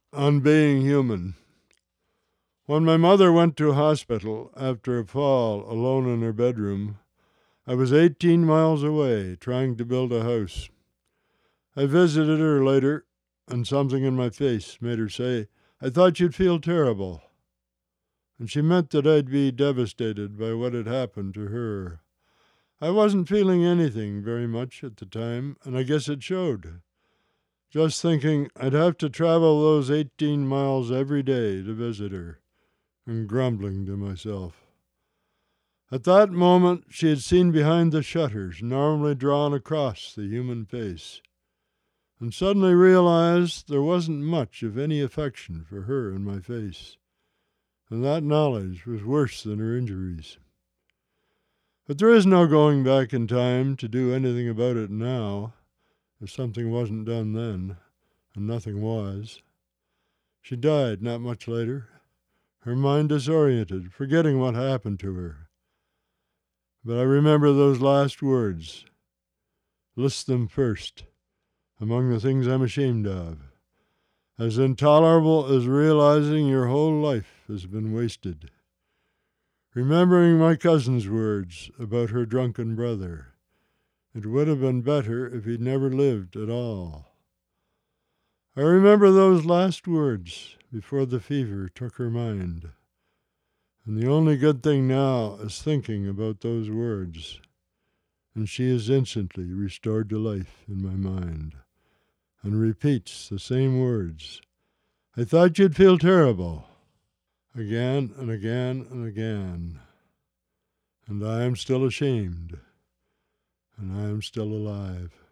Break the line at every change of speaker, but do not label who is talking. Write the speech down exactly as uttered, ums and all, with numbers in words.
on being human. When my mother went to hospital after a fall alone in her bedroom, I was eighteen miles away trying to build a house. I visited her later, and something in my face made her say, "I thought you'd feel terrible." And she meant that I'd be devastated by what had happened to her. I wasn't feeling anything very much at the time, and I guess it showed. Just thinking I'd have to travel those eighteen miles every day to visit her, and grumbling to myself. At that moment, she had seen behind the shutters normally drawn across the human face, and suddenly realized there wasn't much of any affection for her in my face, and that knowledge was worse than her injuries. But there is no going back in time to do anything about it now, if something wasn't done then, and nothing was. She died not much later, her mind disoriented, forgetting what happened to her. But I remember those last words. List them first, among the things I'm ashamed of. As intolerable as realizing your whole life has been wasted. Remembering my cousin's words about her drunken brother. It would have been better if he'd never lived at all. I remember those last words before the fever took her mind. And the only good thing now is thinking about those words. And she is instantly restored to life in my mind, and repeats the same words. I thought you'd feel terrible. Again and again and again. And I am still ashamed, and I am still alive.